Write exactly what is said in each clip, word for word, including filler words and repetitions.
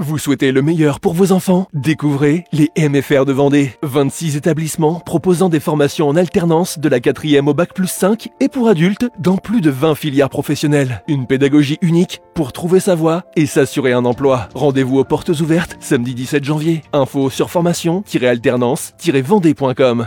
Vous souhaitez le meilleur pour vos enfants? Découvrez les M F R de Vendée. vingt-six établissements proposant des formations en alternance de la quatrième au bac plus cinq et pour adultes dans plus de vingt filières professionnelles. Une pédagogie unique pour trouver sa voie et s'assurer un emploi. Rendez-vous aux portes ouvertes samedi dix-sept janvier. Info sur formation tiret alternance tiret vendée point com.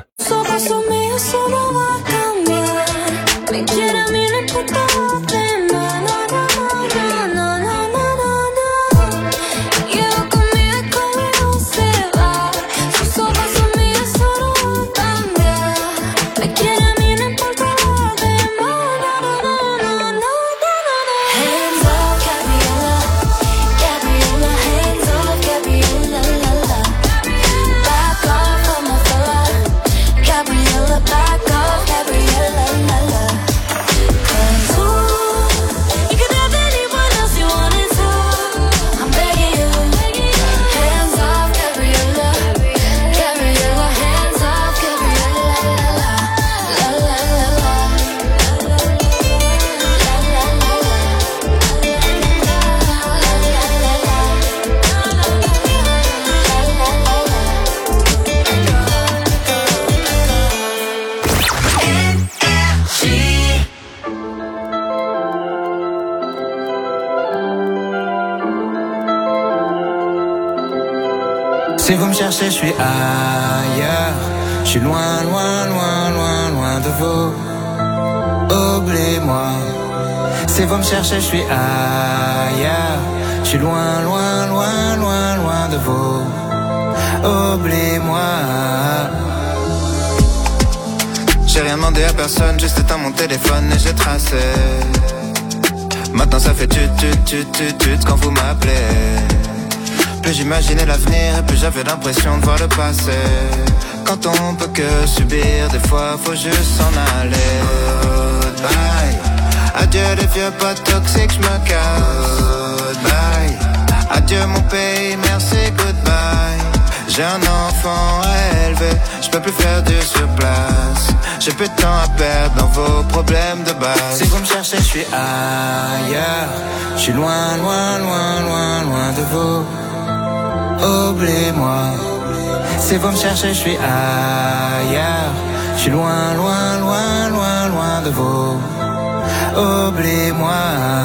Si vous me cherchez, je suis ailleurs. Je suis loin, loin, loin, loin, loin de vous. Oubliez-moi. Si vous me cherchez, je suis ailleurs. Je suis loin, loin, loin, loin, loin de vous. Oubliez-moi. J'ai rien demandé à personne, juste éteint mon téléphone et j'ai tracé. Maintenant ça fait tut tut tut tut tut quand vous m'appelez. Plus j'imaginais l'avenir et plus j'avais l'impression de voir le passé. Quand on peut que subir, des fois faut juste s'en aller. Goodbye. Adieu les vieux potes toxiques, j'me casse. Goodbye. Adieu mon pays, merci, goodbye. J'ai un enfant à élever, j'peux plus faire du surplace. J'ai plus de temps à perdre dans vos problèmes de base. Si vous me cherchez, je suis ailleurs. Je suis loin, loin, loin, loin, loin de vous. Oubliez-moi. Si vous me cherchez, je suis ailleurs. Je suis loin, loin, loin, loin, loin de vous. Oubliez-moi.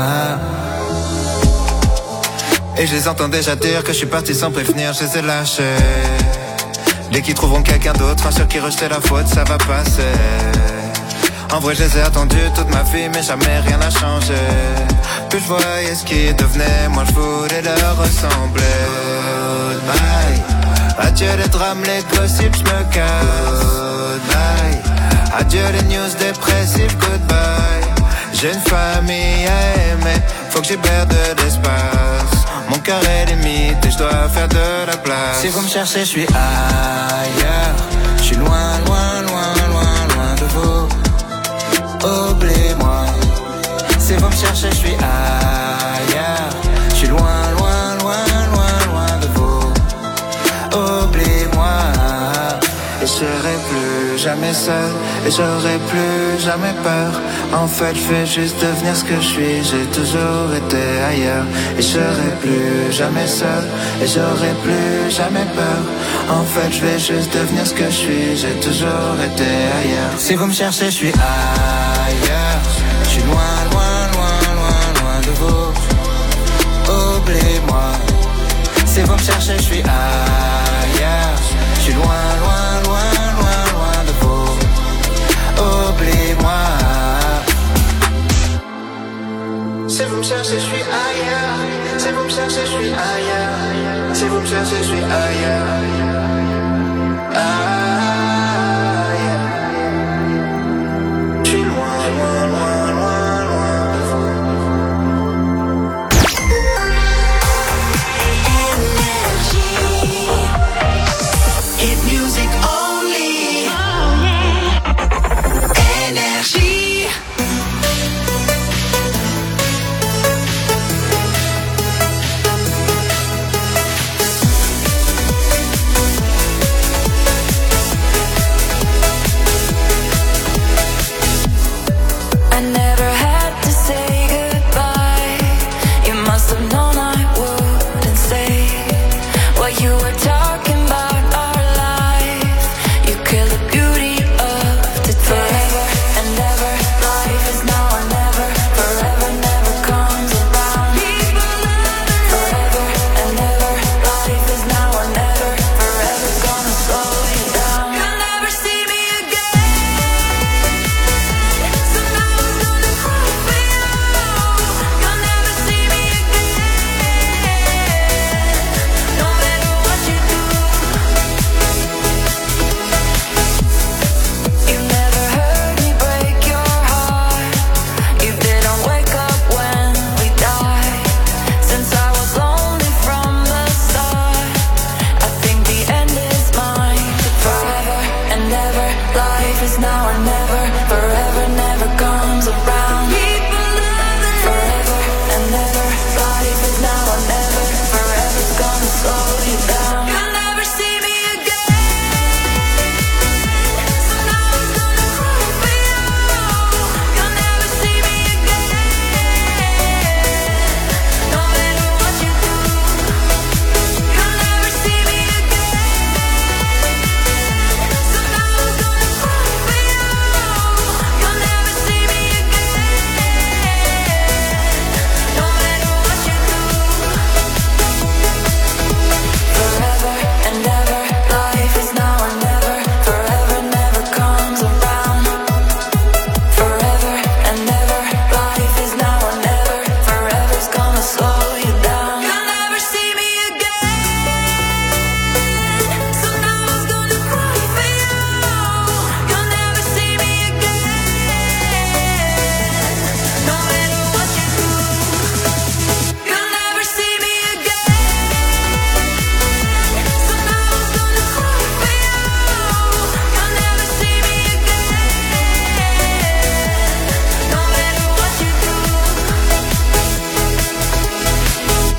Et je les entends déjà dire que je suis parti sans prévenir, je les ai lâchés. Dès qu'ils trouveront quelqu'un d'autre, un sur qui rejeter la faute, ça va passer. En vrai je les ai attendus toute ma vie, mais jamais rien n'a changé. Plus je voyais ce qui devenait, moi je voulais leur ressembler. Goodbye. Adieu les drames, les gossips, je me casse. Goodbye. Adieu les news dépressives, goodbye. J'ai une famille à aimer, faut que j'hiberne de l'espace. Mon cœur est limite et je dois faire de la place. Si vous me cherchez, je suis ailleurs. Je suis loin, loin, loin, loin, loin de vous. Oubliez-moi. Si vous me cherchez, je suis ailleurs. Je suis loin, loin, loin, loin, loin de vous. Oubliez-moi. Et je serai plus jamais seul. Et j'aurai plus jamais peur. En fait je vais juste devenir ce que je suis. J'ai toujours été ailleurs. Et je serai plus jamais seul. Et j'aurai plus jamais peur. En fait je vais juste devenir ce que je suis. J'ai toujours été ailleurs. Si vous me cherchez, je suis ailleurs. Je suis loin, loin, loin, loin, loin de vous. Oubliez-moi. Si vous me cherchez, je suis ailleurs. Je suis loin, loin, loin, loin, loin de vous. Oubliez-moi. Si vous me cherchez, je suis ailleurs. Si vous me cherchez, je suis ailleurs. Si vous me cherchez, je suis ailleurs. Ailleurs. Je suis loin, loin, loin, loin, loin de vous. Hit music only. Oh yeah. Énergie.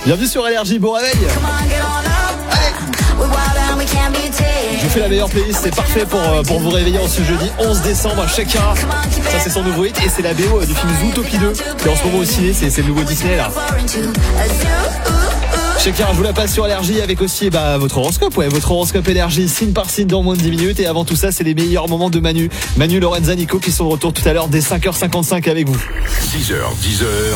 Bienvenue sur Énergie, bon réveil. Je vous fais la meilleure playlist, c'est parfait pour, pour vous réveiller en ce jeudi onze décembre. Shakira, ça c'est son nouveau hit et c'est la B O du film Zootopie deux qui est en ce moment au ciné, c'est, c'est le nouveau Disney là. Shakira, je vous la passe sur Énergie avec aussi bah, votre horoscope, ouais, votre horoscope Énergie, signe par signe dans moins de dix minutes. Et avant tout ça, c'est les meilleurs moments de Manu. Manu, Lorenza, Nico qui sont de retour tout à l'heure dès cinq heures cinquante-cinq avec vous. six heures, dix heures.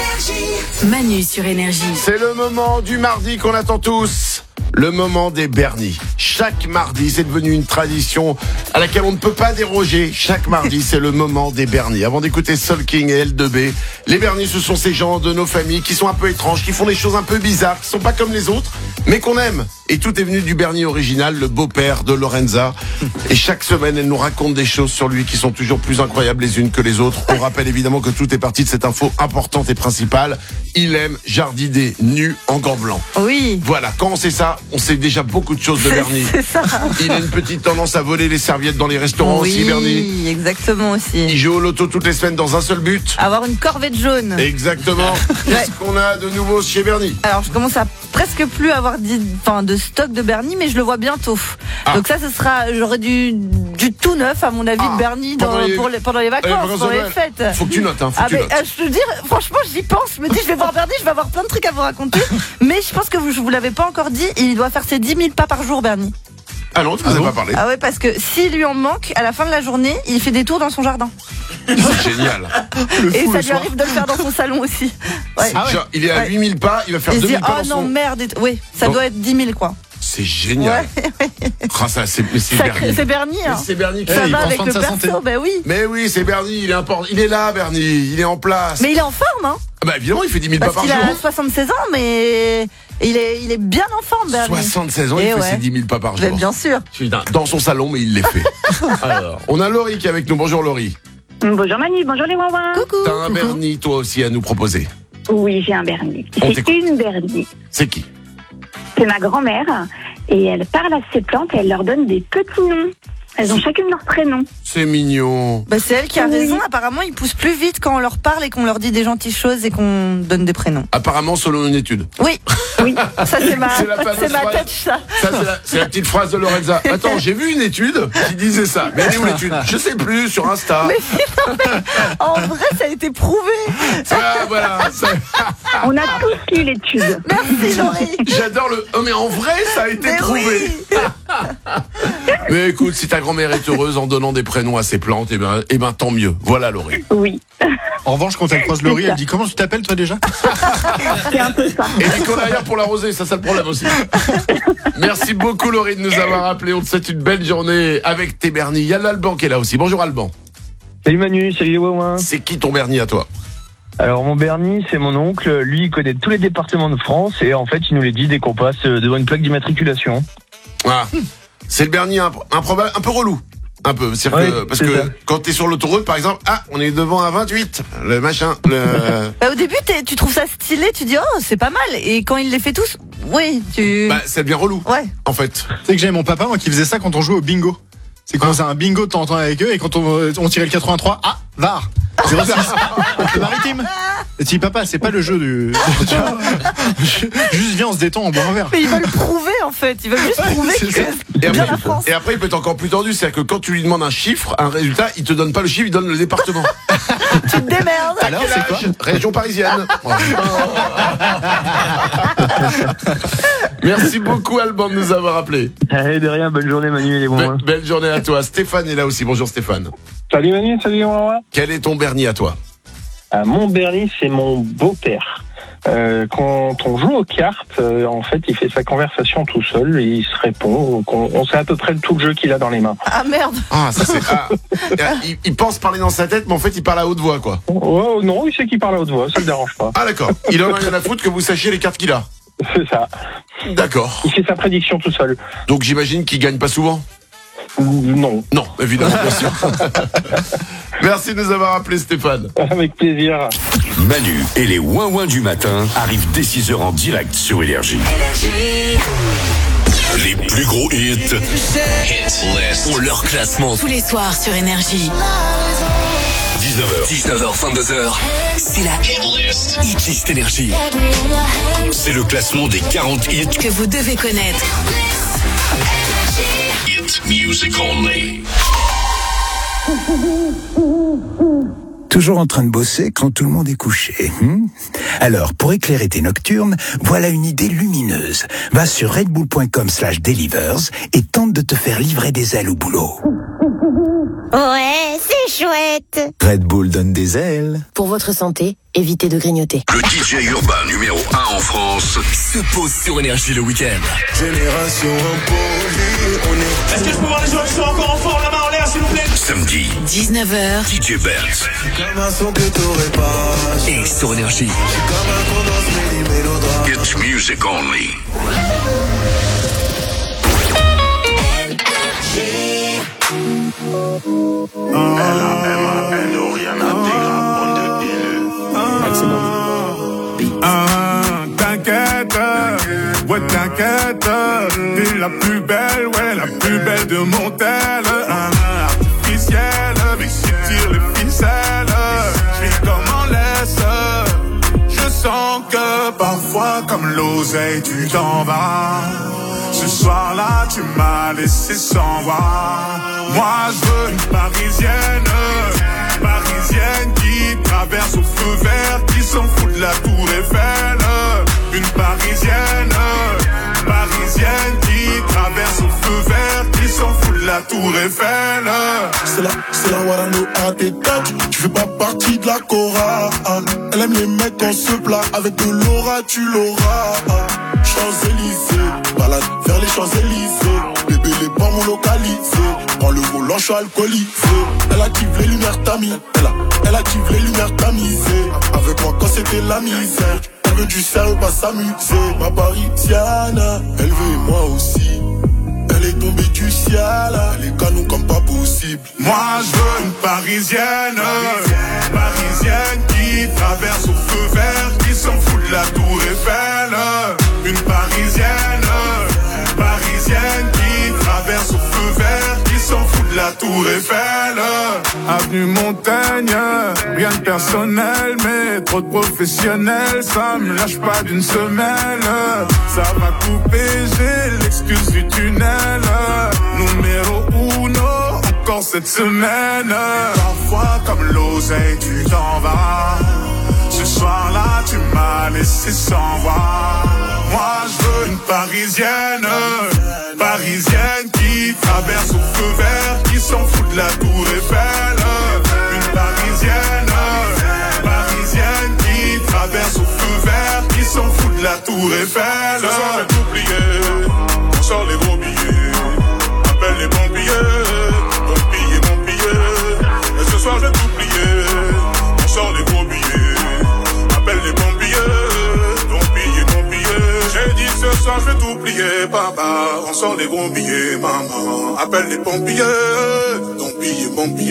Manu sur Énergie. C'est le moment du mardi qu'on attend tous. Le moment des Bernis. Chaque mardi, c'est devenu une tradition à laquelle on ne peut pas déroger. Chaque mardi, c'est le moment des Bernis. Avant d'écouter Soul King et L deux B, les Bernis, ce sont ces gens de nos familles qui sont un peu étranges, qui font des choses un peu bizarres, qui sont pas comme les autres, mais qu'on aime. Et tout est venu du Bernis original, le beau-père de Lorenza. Et chaque semaine, elle nous raconte des choses sur lui qui sont toujours plus incroyables les unes que les autres. On rappelle évidemment que tout est parti de cette info importante et principale. Il aime jardiner nu en gants blancs. Oui. Voilà, quand on sait ça, on sait déjà beaucoup de choses de Bernie. C'est ça. Il a une petite tendance à voler les serviettes dans les restaurants oui, aussi, Bernie. Oui, exactement aussi. Il joue au loto toutes les semaines dans un seul but. Avoir une corvette jaune. Exactement. Qu'est-ce qu'on a de nouveau chez Bernie? Alors, je commence à presque plus avoir dit, enfin, de stock de Bernie, mais je le vois bientôt. Ah. Donc ça, ce sera, j'aurai du, du tout neuf, à mon avis, ah. de Bernie dans, les, pour les, pendant les vacances, euh, pendant les fêtes. Faut que tu notes, hein. Faut ah, que tu mais, notes. Euh, je te dis, franchement, j'y pense. Je me dis, je vais voir Bernie, je vais avoir plein de trucs à vous raconter. Mais je pense que vous, je vous l'avais pas encore dit, il doit faire ses dix mille pas par jour, Bernie. Ah non, tu ne nous as pas parlé. Ah ouais, parce que s'il lui en manque, à la fin de la journée, il fait des tours dans son jardin. C'est génial. Et ça lui arrive de le faire dans son salon aussi. Ouais. Ah ouais. Genre, il est à ouais. huit mille pas, il va faire il deux mille dit, pas oh dans non, son... merde. Oui, ça donc, doit être dix mille, quoi. C'est génial. Ouais, ouais. Ah, ça, c'est, c'est Bernie. C'est Bernie, hein. C'est Bernie. Ça hey, va avec le perso, ben oui. Mais oui, c'est Bernie, il est important. Il est là, Bernie, il est en place. Mais il est en forme, hein. Bah évidemment, il fait dix mille pas par jour. Parce qu'il a soixante-seize ans, mais il est, il est bien en forme, Bernie. soixante-seize ans, et il ouais. fait ses dix mille pas par jour. Mais bien sûr. Dans son salon, mais il les fait. Alors, on a Laurie qui est avec nous. Bonjour Laurie. Bonjour Manu, bonjour les Wawins. Coucou. T'as un Coucou. Bernie, toi aussi, à nous proposer. Oui, j'ai un Bernie. On c'est t'écoute. une Bernie. C'est qui? C'est ma grand-mère. Et elle parle à ses plantes et elle leur donne des petits noms. Elles ont chacune leur prénom. C'est mignon. Bah c'est elle qui a oui. raison. Apparemment, ils poussent plus vite quand on leur parle et qu'on leur dit des gentilles choses et qu'on donne des prénoms. Apparemment, selon une étude. Oui. Oui. Ça, c'est ma, c'est la c'est ma tête, ça. Ça, c'est la, c'est la petite phrase de Lorenza. Attends, j'ai vu une étude qui disait ça. Mais elle est où l'étude? Je sais plus, sur Insta. Mais, non, mais en vrai, ça a été prouvé. Ah, voilà. Ça... On a tous lu l'étude. Merci, Laurie. J'adore le... Oh, mais en vrai, ça a été mais prouvé. Oui. Mais écoute, si ta grand-mère est heureuse en donnant des prénoms à ses plantes, eh ben, eh ben tant mieux. Voilà, Laurie. Oui. En revanche, quand elle croise Laurie, elle dit comment tu t'appelles toi déjà? C'est un peu ça. Et Nicolas ailleurs pour l'arroser, ça c'est le problème aussi. Merci beaucoup Laurie de nous avoir appelé. On te souhaite une belle journée avec tes Bernie. Il y a l'Alban qui est là aussi. Bonjour Alban. Salut Manu, salut les Wawins. C'est qui ton Bernie à toi? Alors mon Bernie, c'est mon oncle. Lui, il connaît tous les départements de France et en fait, il nous les dit dès qu'on passe devant une plaque d'immatriculation. Ah, c'est le Bernie un, improbable, un peu relou. Un peu, c'est ouais, que, parce c'est que ça. quand t'es sur l'autoroute, par exemple, ah, on est devant un vingt-huit, le machin, le... Bah, au début, tu trouves ça stylé, tu dis oh c'est pas mal, et quand ils les fait tous, oui, tu. Bah, ça devient relou. Ouais. En fait. Tu sais que j'avais mon papa, moi, qui faisait ça quand on jouait au bingo. C'est qu'on faisait un bingo de temps en temps avec eux et quand on, on tirait le quatre-vingt-trois, ah, V A R. zéro six. Le maritime. Et tu dis, papa, c'est pas le jeu du. Juste viens, on se détend, on boit un verre. Mais ils veulent prouver en fait, ils veulent juste prouver c'est que ça. c'est Et bien après, la France. et après, il peut être encore plus tordu, c'est-à-dire que quand tu lui demandes un chiffre, un résultat, il te donne pas le chiffre, il donne le département. Tu te démerdes. Alors, c'est quoi? Région parisienne. Merci beaucoup Alban de nous avoir appelé. Allez, de rien, bonne journée Manu et les Wawins. Be- belle journée à toi. Stéphane est là aussi. Bonjour Stéphane. Salut Manu, salut les Wawins. Quel est ton Bernie à toi? Euh, mon Bernie, c'est mon beau-père. Euh, quand on joue aux cartes, euh, en fait, il fait sa conversation tout seul et il se répond. Donc on, on sait à peu près tout le jeu qu'il a dans les mains. Ah merde. Ah, ça c'est. Ah. il, il pense parler dans sa tête, mais en fait, il parle à haute voix, quoi. Oh non, il sait qu'il parle à haute voix, ça le dérange pas. Ah, d'accord. Il en a rien à foutre que vous sachiez les cartes qu'il a. C'est ça. D'accord. Il fait sa prédiction tout seul. Donc j'imagine qu'il gagne pas souvent? Non. Non, évidemment, bien sûr. Merci de nous avoir appelé Stéphane. Avec plaisir. Manu et les Wawins du matin arrivent dès six heures en direct sur Énergie. Les plus gros hits ont leur classement. Tous les soirs sur Énergie. dix-neuf heures. dix-neuf heures, vingt-deux heures. C'est la Hitlist Énergie. C'est le classement des quarante hits que vous devez connaître. Hit Music Only. Toujours en train de bosser quand tout le monde est couché. Hmm Alors, pour éclairer tes nocturnes, voilà une idée lumineuse. Va sur redbull.com slash delivers et tente de te faire livrer des ailes au boulot. Ouais, c'est chouette. Red Bull donne des ailes. Pour votre santé, évitez de grignoter. Le D J urbain numéro un en France se pose sur Énergie le week-end. Génération imposée, on est... Est-ce que je peux voir les joueurs qui sont encore en forme, la main en l'air, s'il vous plaît? Samedi, dix-neuf heures. D J Bertz. Comme un son que t'aurais pas. Et sur Énergie. Comme un condensé mélodrame. It's music only. L A M A N O, rien à dire, Maximum. Ah, t'inquiète, ouais t'inquiète, t'es la plus belle, ouais la plus belle de mon tel. Ah, artificielle, mais si tire les ficelles, j'vis comme en laisse. Je sens que parfois comme l'oseille tu t'en vas. Ce soir-là tu m'as laissé sans voix. Moi je veux une parisienne, parisienne qui traverse au feu vert, qui s'en fout de la tour Eiffel. Une parisienne, parisienne qui traverse au feu vert, qui s'en fout de la tour Eiffel. C'est la, c'est la Warano à tes têtes. Tu fais pas partie de la chorale. Elle aime les mecs en se plat. Avec de l'aura tu l'auras. Champs-Élysées, balade vers les Champs-Élysées. Bébé les pas mon localisé. Prends le volant, je suis alcoolisé. Elle active les lumières tamisées. Elle, a, elle active les lumières tamisées. Avec moi quand c'était la misère. Elle veut du sérieux, pas s'amuser. Ma parisienne, elle veut moi aussi. Elle est tombée du ciel, elle est canon comme pas possible. Moi je veux une parisienne, parisienne, parisienne qui traverse au feu vert, qui s'en fout de la tour Eiffel. Une parisienne, parisienne qui traverse au feu vert, qui s'en fout de la tour Eiffel. Avenue Montaigne, rien de personnel, mais trop de professionnels, ça me lâche pas d'une semelle. Ça va couper, j'ai l'excuse du tunnel. Numéro uno, encore cette semaine. Parfois comme l'oseille, tu t'en vas. Ce soir-là, tu m'as laissé sans voix. Moi, je veux une parisienne, parisienne qui traverse au feu vert, qui s'en fout de la tour Eiffel. Une parisienne, parisienne qui traverse au feu vert, qui s'en fout de la tour Eiffel. Ce soir, je vais t'oublier, on sort les gros billets, appelle les pompiers, mon billet, mon billet. Et ce soir, je vais t'oublier, on sort les gros billets, appelle les pompiers. J'ai dit ce soir je vais t'oublier, papa. On sort les gros billets, maman. Appelle les pompiers, ton billet, mon billet.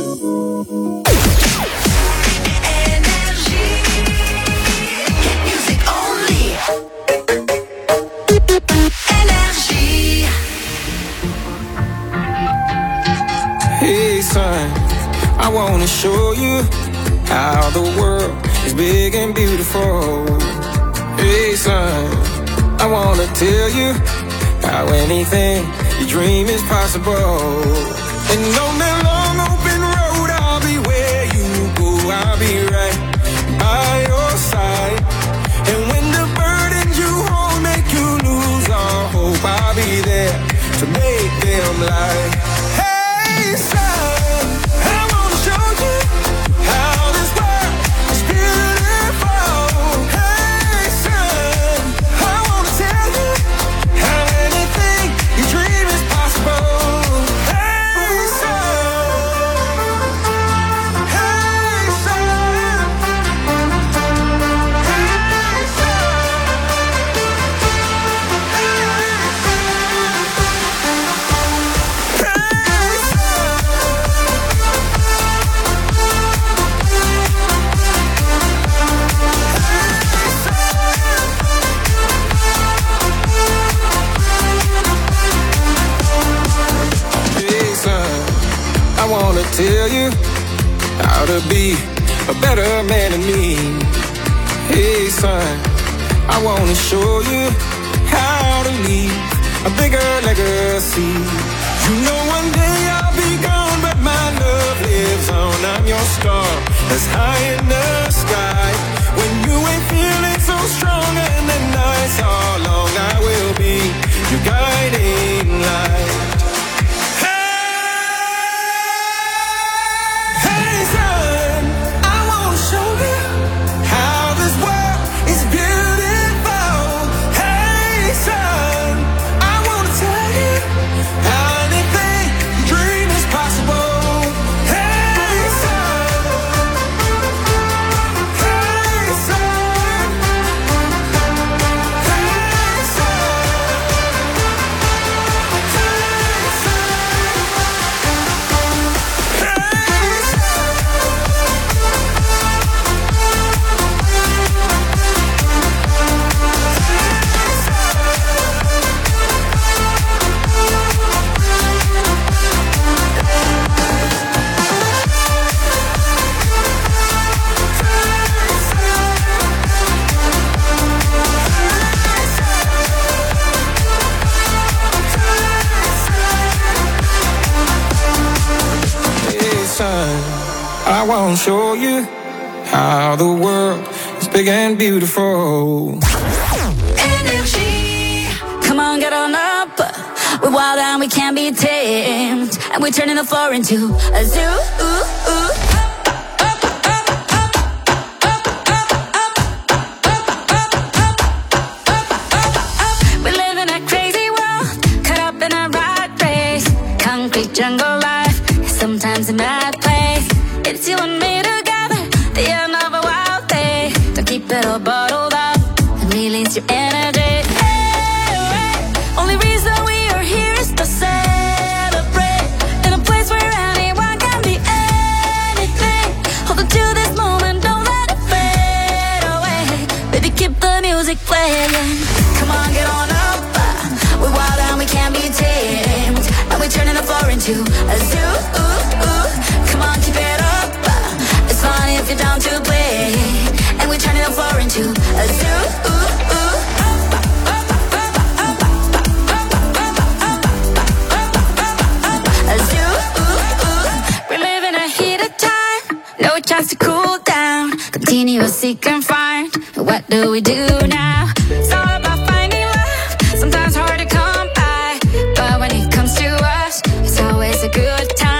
Hey son, I wanna show you how the world is big and beautiful. Hey son, I wanna tell you how anything you dream is possible. And on that long open road, I'll be where you go. I'll be right by your side. And when the burdens you hold make you lose all hope, I'll be there to make them light. Hey son, I wanna show you how this world is beautiful. Hey son, I wanna tell you how anything you dream is possible. Hey son, hey son, hey Hey son, I wanna tell you how how to be a better man than me. Hey son, I wanna show you how to leave a bigger legacy. You know one day I'll be gone, but my love lives on. I'm your star, that's high in the sky. When you ain't feeling so strong and the nights are long, I will be your guiding light. I won't show you how the world is big and beautiful. Energy. Come on, get on up. We're wild and we can't be tamed. And we're turning the floor into a zoo. Ooh, ooh. We live in a crazy world, caught up in a rat race. Concrete jungle life, sometimes a mad place. It's you and me together, the end of a wild day. Don't keep it all bottled up and release your energy. Hey, hey. Only reason we are here is to celebrate in a place where anyone can be anything. Hold on to this moment, don't let it fade away. Baby, keep the music playing. Come on, get on up. We're wild and we can't be tamed. And we're turning the floor into a zoo. Ooh, ooh. Come on, keep it up. It's fun if you're down to play. And we're turning the floor into a zoo. Ooh, ooh. A zoo. Ooh, ooh. We're living a heated time, no chance to cool down. Continue to seek and find. What do we do now? It's all about finding love. Sometimes hard to come by, but when it comes to us, it's always a good time.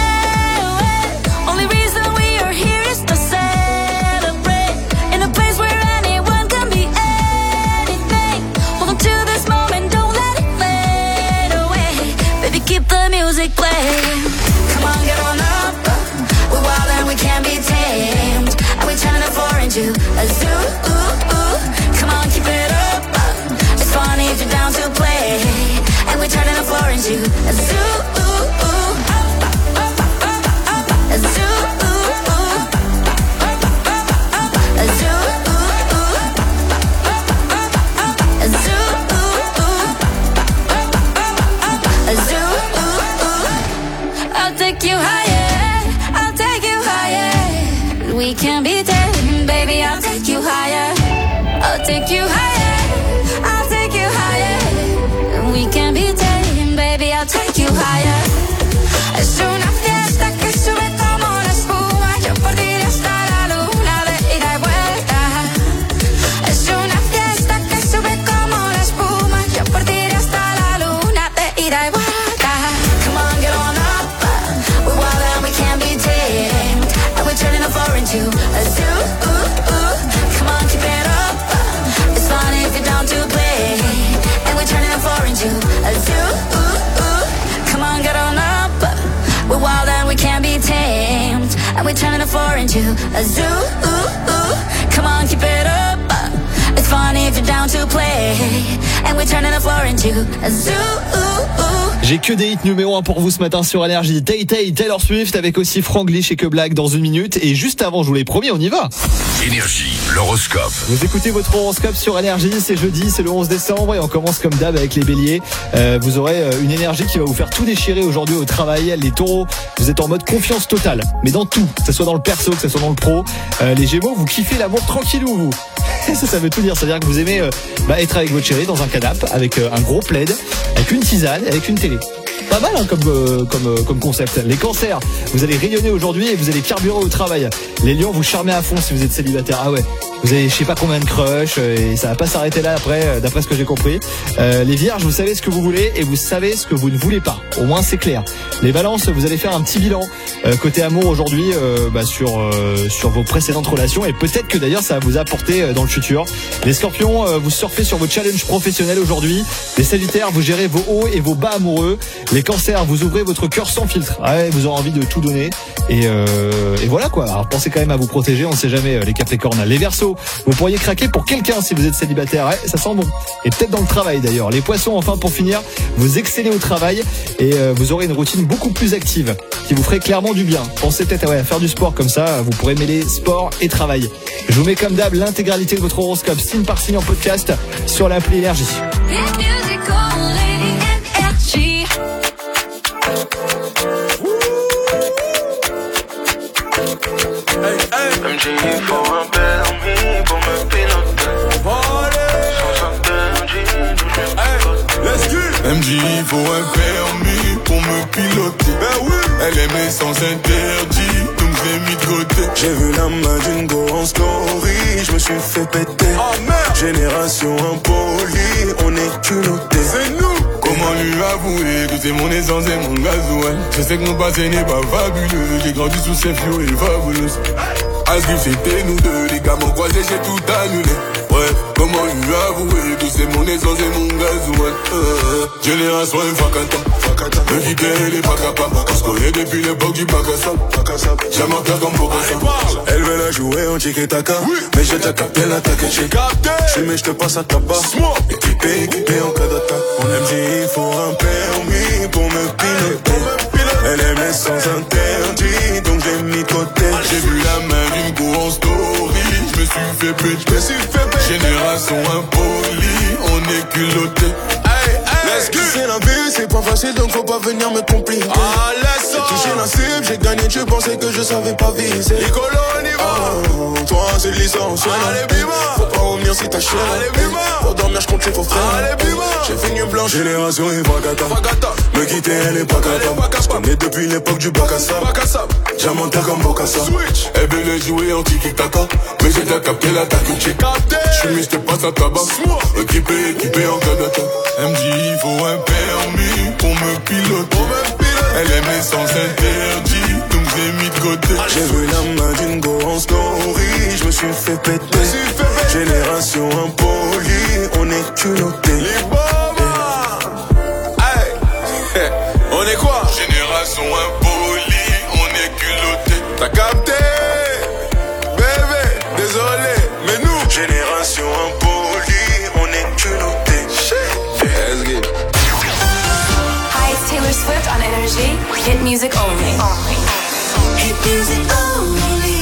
Music playing. Come on, get on up. We're wild and we can't be tamed. And we're turning the floor into a zoo. Ooh, ooh. Come on, keep it up. It's funny if you're down to play. And we're turning the floor into a zoo. Ooh, ooh. A zoo. Ooh, ooh. A zoo. Ooh, ooh. A zoo. Ooh, ooh. A zoo. I'll take you higher, I'll take you higher. We can be tamed, baby, I'll take you higher. I'll take you higher, I'll take you higher. We can be tamed, baby, I'll take you higher. Es una fiesta que sube como la espuma. Yo por ti hasta la luna de ida y vuelta. Es una fiesta que sube como la espuma. Yo por ti hasta la luna de ida y vuelta. Turning the floor into a zoo. Ooh, ooh. Come on, keep it up. It's fun if you're down to play. And we're turning the floor into a zoo. Ooh, ooh. Come on, get on up. We're wild and we can't be tamed. And we're turning the floor into a zoo. Ooh, ooh. Come on, keep it up. It's fun if you're down to play, and we're turning the floor into a zoo. J'ai que des hits numéro un pour vous ce matin sur Énergie. Tay Tay, Taylor Swift avec aussi Franglish et Que Black dans une minute. Et juste avant, je vous les promis, on y va. Énergie, l'horoscope. Vous écoutez votre horoscope sur Énergie, c'est jeudi, c'est le onze décembre et on commence comme d'hab avec les béliers. Euh, vous aurez une énergie qui va vous faire tout déchirer aujourd'hui au travail. Les taureaux, vous êtes en mode confiance totale, mais dans tout, que ce soit dans le perso, que ce soit dans le pro. Euh, les gémeaux, vous kiffez l'amour tranquillou, vous. Ça, ça veut tout dire, c'est-à-dire que vous aimez euh, bah, être avec votre chérie dans un canapé avec euh, un gros plaid, avec une tisane, avec une télé. Pas mal hein, comme, euh, comme, euh, comme concept. Les cancers, vous allez rayonner aujourd'hui et vous allez carburer au travail. Les lions, vous charmez à fond si vous êtes célibataire. Ah ouais, vous avez je sais pas combien de crush et ça va pas s'arrêter là après, d'après ce que j'ai compris. Euh, les vierges, vous savez ce que vous voulez et vous savez ce que vous ne voulez pas. Au moins c'est clair. Les balances, vous allez faire un petit bilan euh, côté amour aujourd'hui euh, bah, sur, euh, sur vos précédentes relations et peut-être que d'ailleurs ça va vous apporter euh, dans le futur. Les scorpions, euh, vous surfez sur vos challenges professionnels aujourd'hui. Les sagittaires, vous gérez vos hauts et vos bas amoureux. Les cancers, vous ouvrez votre cœur sans filtre. Ah ouais, vous aurez envie de tout donner. Et, euh, et voilà quoi. Alors pensez quand même à vous protéger, on ne sait jamais les capricornes. Les verseaux, vous pourriez craquer pour quelqu'un si vous êtes célibataire. Ouais, ça sent bon. Et peut-être dans le travail d'ailleurs. Les poissons, enfin pour finir, vous excellez au travail et euh, vous aurez une routine beaucoup plus active qui vous ferait clairement du bien. Pensez peut-être ouais, à faire du sport comme ça, vous pourrez mêler sport et travail. Je vous mets comme d'hab l'intégralité de votre horoscope signe par signe en podcast sur l'appli Énergie. M J faut un permis pour me piloter. M J faut un permis pour me piloter. Ben oui. Elle aimait sans interdit, donc j'ai mis de côté. J'ai vu la main d'une go en story, je me suis fait péter. Oh merde. Génération impolie, on est culotté. C'est nous. Comment lui avouer que c'est mon essence et mon gasoil. Je sais que mon passé n'est pas fabuleux. J'ai grandi sous ces fiots et fabuleuses. Asgrif c'était nous deux, les gars m'ont croisé, j'ai tout annulé. Ouais, comment lui avouer que c'est mon essence et mon gasoil. euh, Génération infacata, me dit qu'elle est pas capable. On se connaît depuis l'époque du bac à sable. J'aime un père comme Bocassa. Elle veut la jouer en tiki-taka, oui. Mais j'ai déjà capté l'attaque et j'ai capté. Je mais je te passe à tabac. Équipé, équipé en cas d'attaque. On M J, il faut un permis pour me piloter. Elle aimait sans interdit, donc j'ai mis de côté. J'ai vu la main d'une go en story, je me suis fait péter. Génération impolie, on est culotté. Hey, hey. C'est la vie, c'est pas facile, donc faut pas venir me compliquer. Ah, laisse ça. J'ai touché la cible, j'ai gagné, tu pensais que je savais pas viser. Nicolo, on y va. Oh, toi, c'est licence. Allez, bima. Faut pas revenir si t'as chier. Allez, bima. Pour dormir, je compte les faux frères. Allez, bima. J'ai fini blanc, génération et vagata. Me quitter, elle est pas capable. Je connais depuis l'époque du bac à sable. Diamanta comme Bocassa. Elle veut jouer en tiki-taka, mais j'ai déjà capté l'attaque. J'ai capté. Je suis mis, je te passe à tabac. Équipé, équipé en cas d'attaque. M J, il faut un permis pour me piloter. Elle aimait sans interdit, donc j'ai mis de côté. J'ai vu la main d'une go en story, je me suis fait péter. Génération impolie, on est culotté. Hey. On est quoi? Génération impolie, on est culotté. T'as capté? Bébé, désolé, mais nous. Génération impolie, on est culotté. Let's get it. Hi, it's Taylor Swift on Energy. Hit music only. Hit music only.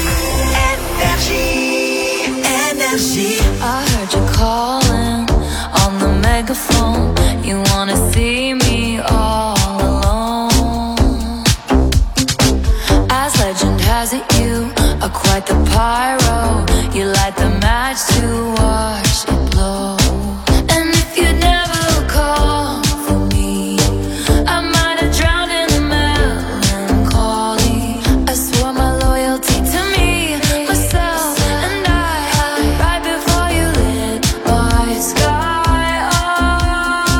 Energy. Energy. I heard you calling on the megaphone. You wanna see me all alone. As legend has it, you are quite the pyro. You light the match to watch it blow. And if you never call for me, I might have drowned in the melancholy. I swore my loyalty to me, myself, and I. Right before you lit my sky up.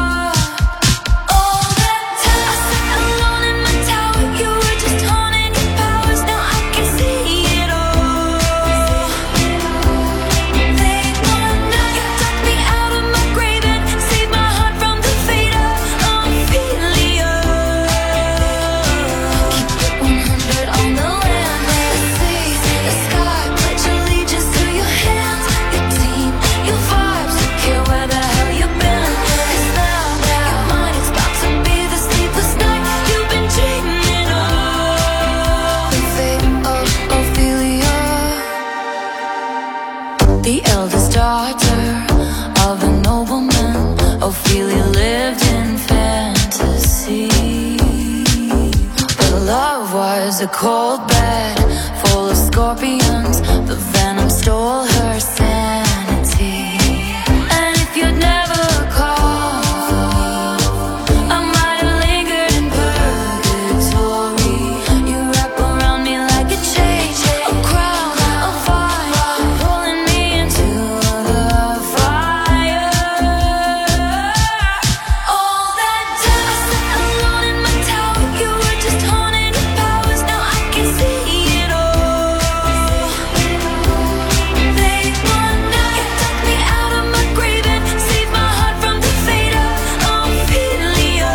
lived in fantasy. But love was a cold bed full of scorpions. The venom stole her sanity. And if you'd never called, I might have lingered in purgatory. You wrap around me like a chain, a crown, a fire, pulling me into the fire. All that time I sat alone in my tower, you were just haunting your powers. Now I can see it all. They one night took me out of my grave and saved my heart from the fate of Ophelia.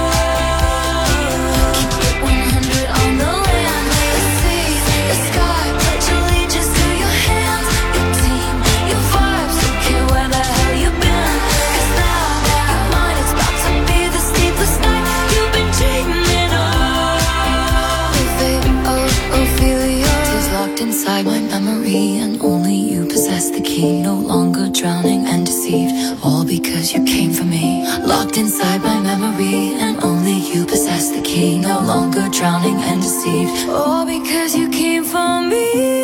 Keep it one hundred on the land, the sea, the sky. Pledge allegiance to your hands, your team, your vibes. Don't care where the hell you've been. 'Cause now your mind is about to be the sleepless night you've been dreaming of. The fate of Ophelia is locked inside my memory, and only you possess the key. No longer drowning and deceived, all because you came for me. Locked inside my memory, and only you possess the key. No longer drowning and deceived, all because you came for me.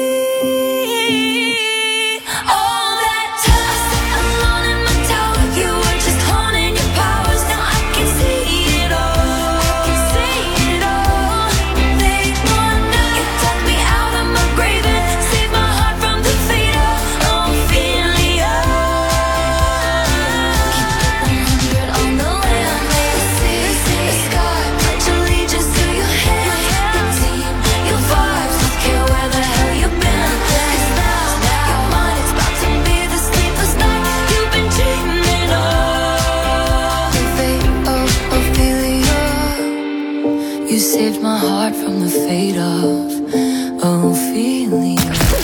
All that time I sat alone in my tower, you were just haunting your powers. Now I can see it all. Can see it all. They one night you took me out of my grave and saved my heart from the fate of Ophelia. Keep it one hundred on the land, the sea, the sky. Pledge allegiance to your hands, your team, your vibes. Don't care where the hell you've been. 'Cause now your mind is about to be the sleepless night you've been dreaming of. The fate of Ophelia. You saved my heart from the fate of Ophelia.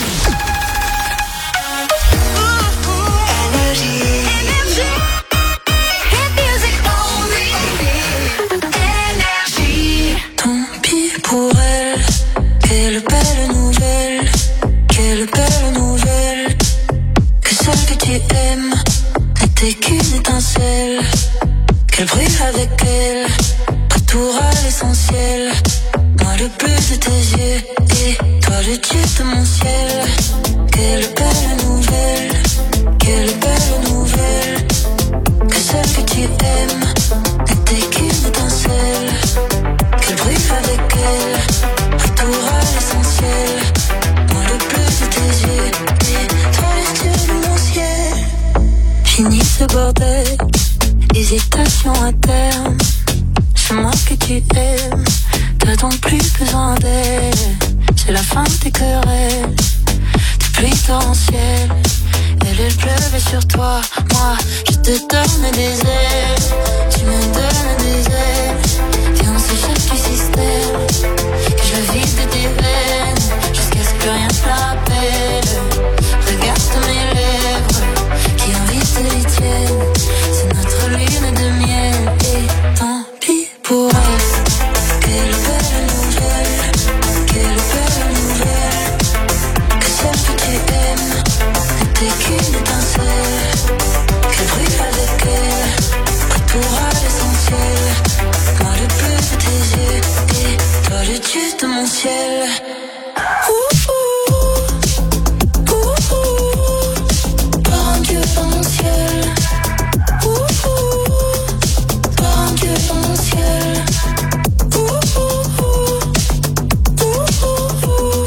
Tant pis pour elle, quelle belle nouvelle, quelle belle nouvelle. Que celle que tu aimes n'était qu'une étincelle, qu'elle brille avec elle, retour à l'essentiel. Moi le bleu de tes yeux et toi le dieu de mon ciel. Quelle belle nouvelle, quelle belle nouvelle. Que celle que tu aimes n'était qu'une étincelle, qu'elle brille avec elle, retour à l'essentiel. Moi le bleu de tes yeux et toi le dieu de mon ciel. Fini ce bordel, hésitation à terme. C'est moi que tu aimes, t'as donc plus besoin d'elle. C'est la fin de tes querelles, des pluies torrentielles. Elle, elle pleuvait sur toi, moi je te donne des ailes. Tu me donnes des ailes, viens on s'échappe du système. Que je vide de tes veines, jusqu'à ce que rien ne te rappelle. Regarde mes lèvres, qui invitent les tiennes. C'est notre lune de miel, et tant pis pour elle. Quelle belle nouvelle, quelle belle nouvelle. Que celle que tu aimes n'était qu'une étincelle, qu'elle brille avec elle, retour à l'essentiel. Moi le bleu de tes yeux et toi le dieu de mon ciel. Ouh, ouh, ouh, ouh, par un dieu dans mon ciel. Ouh, ouh, par un dieu dans mon ciel. Ouh, ouh, ouh, ouh, ouh,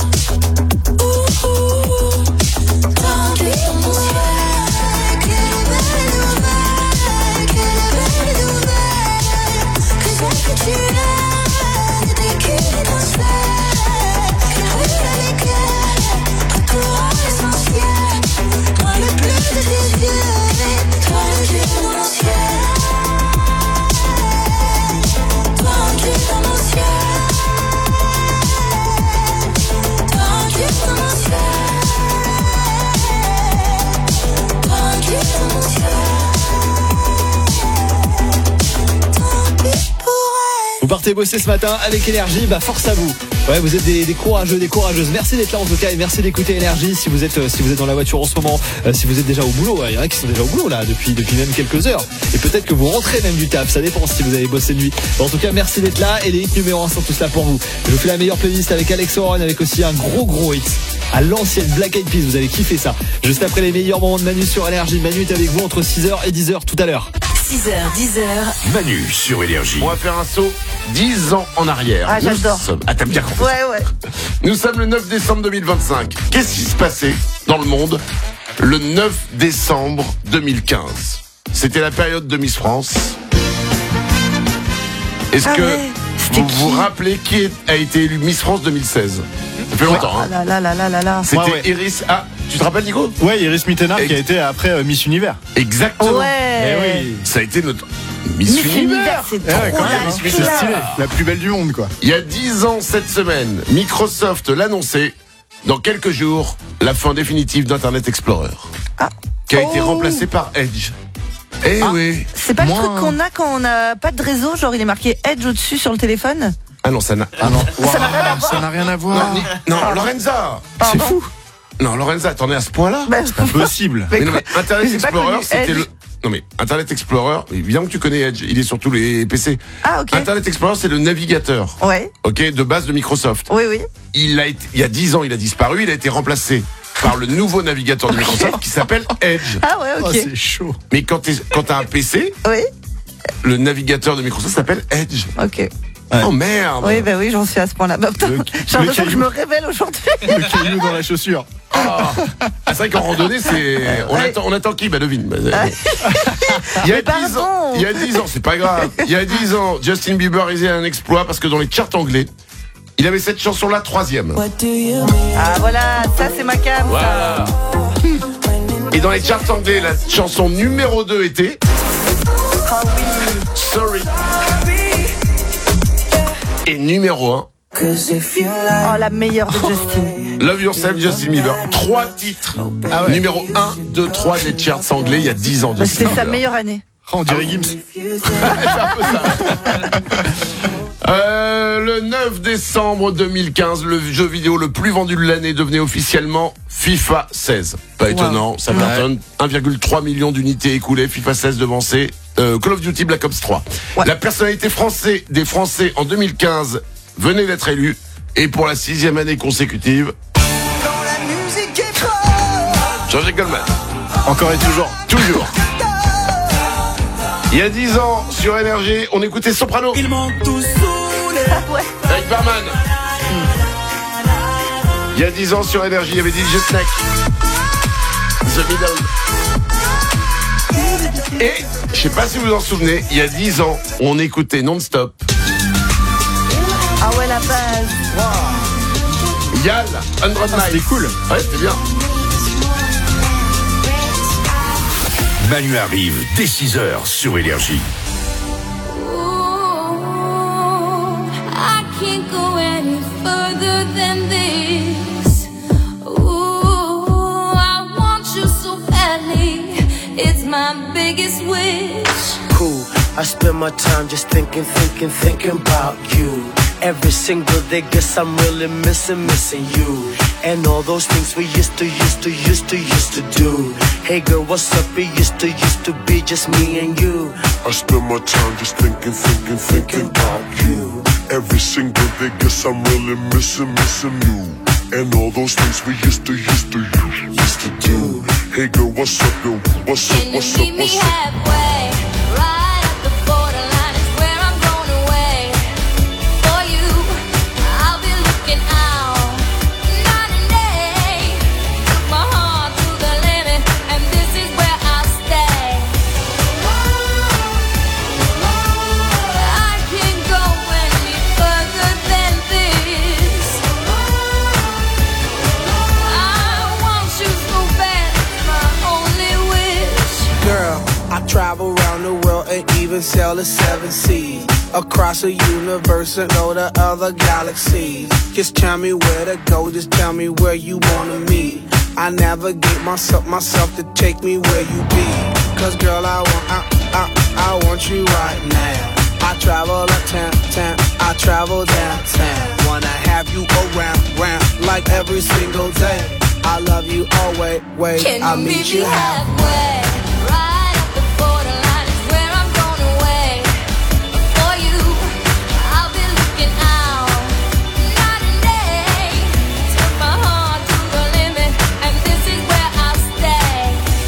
ouh, ouh, par un dieu dans mon ciel. Quelle belle nouvelle, quelle belle nouvelle. Que celle que tu aimes n'était qu'une étincelle, Vous partez bosser ce matin avec Énergie, bah force à vous. Ouais, vous êtes des, des courageux, des courageuses. Merci d'être là en tout cas et merci d'écouter Énergie. Si vous êtes euh, si vous êtes dans la voiture en ce moment, euh, si vous êtes déjà au boulot, il y en a qui sont déjà au boulot là depuis depuis même quelques heures. Et peut-être que vous rentrez même du taf. Ça dépend si vous avez bossé de nuit. En tout cas, merci d'être là et les hits numéro un sont tous là pour vous. Je vous fais la meilleure playlist avec Alex Oran avec aussi un gros gros hit à l'ancienne Black Eyed Peas. Vous allez kiffer ça. Juste après les meilleurs moments de Manu sur Énergie. Manu est avec vous entre six heures et dix heures tout à l'heure. six heures, dix heures. Manu sur Énergie. On va faire un saut dix ans en arrière. Ah, j'adore. Sommes... Ah, t'as bien compris. Ouais, ouais. Nous sommes le neuf décembre deux mille vingt-cinq. Qu'est-ce qui se passait dans le monde le neuf décembre deux mille quinze? C'était la période de Miss France. Est-ce ah que ouais. vous qui vous rappelez qui a été élu Miss France deux mille seize? Ça fait longtemps. Ah là là là là là là. C'était ouais, ouais. Iris. Ah, tu te rappelles, Nico? Ouais, Iris Mittenard Ex- qui a été après euh, Miss Univers. Exactement. Ouais. Eh oui. Ça a été notre Miss, Miss Univers. Univers, c'est Eh ouais, trop quand la même, hein. C'est classe. stylé. La plus belle du monde, quoi. Il y a dix ans cette semaine, Microsoft l'annonçait. Dans quelques jours, la fin définitive d'Internet Explorer, Ah. qui a été Oh. remplacé par Edge. Eh Ah. oui. C'est pas Moi, le truc qu'on a quand on n'a pas de réseau, genre il est marqué Edge au-dessus sur le téléphone? Ah non, ça n'a. Ah non, Ça n'a rien à voir. ça n'a rien à voir. Non, ni- non, Lorenza. Pardon. C'est fou. Non, Lorenza, t'en es à ce point-là? Bah, Impossible. Mais non, mais Internet J'ai pas Explorer, connu c'était Edge. le. Non mais Internet Explorer, évidemment que tu connais Edge, il est sur tous les P C. Ah, ok. Internet Explorer, c'est le navigateur, Ouais, ok, de base de Microsoft. oui, oui. Il a été, il y a dix ans, il a disparu, il a été remplacé par le nouveau navigateur de Microsoft qui s'appelle Edge. Ah ouais, Oh, ok. c'est chaud. Mais quand t'es, quand t'as un P C, Oui, le navigateur de Microsoft s'appelle Edge. ok. Ouais. Oh merde. Oui, bah oui, j'en suis à ce point-là. Bah, putain, Le- j'ai le l'impression que je caillou. me révèle aujourd'hui. Le caillou dans la chaussure. Ah, c'est vrai qu'en randonnée, c'est. On Ouais. attend, on attend qui? Bah devine. Bah, Il y a Mais dix ans. pardon. Il y a dix ans, c'est pas grave. Il y a dix ans, Justin Bieber réalisait un exploit parce que dans les charts anglais, il avait cette chanson-là troisième. Ah voilà, ça c'est ma cam. Voilà. Et dans les charts anglais, la chanson numéro deux était Ah oui. Sorry. Et numéro un, Oh, la meilleure de Justin. Love Yourself, Justin Bieber. Trois titres. Numéro un, deux, trois des charts anglais il y a dix ans. Bah, Justin c'était sa Bieber. meilleure année. Oh, on dirait Gims. Euh, le neuf décembre deux mille quinze, le jeu vidéo le plus vendu de l'année devenait officiellement FIFA seize. Pas étonnant, ça cartonne. un virgule trois million d'unités écoulées. FIFA seize devancé euh, Call of Duty Black Ops trois. Ouais. La personnalité français des Français en deux mille quinze venait d'être élue. Et pour la sixième année consécutive, Jean-Jacques Goldman. Encore et toujours. Toujours. Il y a dix ans, sur Énergie, on écoutait Soprano. Ils m'ont tous saoulé. Ouais. Avec Barman. Il y a dix ans sur Énergie, il y avait D J Snake. The Middle. Et, je sais pas si vous vous en souvenez, il y a dix ans, on écoutait non-stop Ah ouais, la base. Yal, Hundred Nights. C'était cool. Ouais, c'était bien. Manu arrive dès six heures sur Énergie. I can't go any further than this. Ooh, I want you so badly. It's my biggest wish. Cool. I spend my time just thinking, thinking, thinking about you. Every single day, guess I'm really missing, missing you. And all those things we used to, used to, used to, used to do. Hey girl, what's up? It used to, used to be just me and you. I spend my time just thinking, thinking, thinking about you. Every single day, guess I'm really missing, missing you. And all those things we used to, used to, used to do. Hey girl, what's up, yo? What's up, what's up, Meet me what's up? halfway, right at the borderline is where I'm going away. For you, I'll be looking out night and day. Took my heart to the limit, and this is where I'll stay. I can't go any further than this. I want you so bad, it's my only wish. Girl, I travel around the world and even sail the seven seas. Across the universe and go to other galaxies. Just tell me where to go, just tell me where you wanna meet. I navigate myself, myself to take me where you be. Cause girl, I want, I, I, I want you right now. I I travel uptown, town, I travel downtown. Wanna have you around, round, like every single day. I love you always, wait, Can I'll you meet meet you me halfway. halfway? Right at the borderline is where I'm going away. For you, I'll be looking out night and day. Took my heart to the limit, and this is where I'll stay.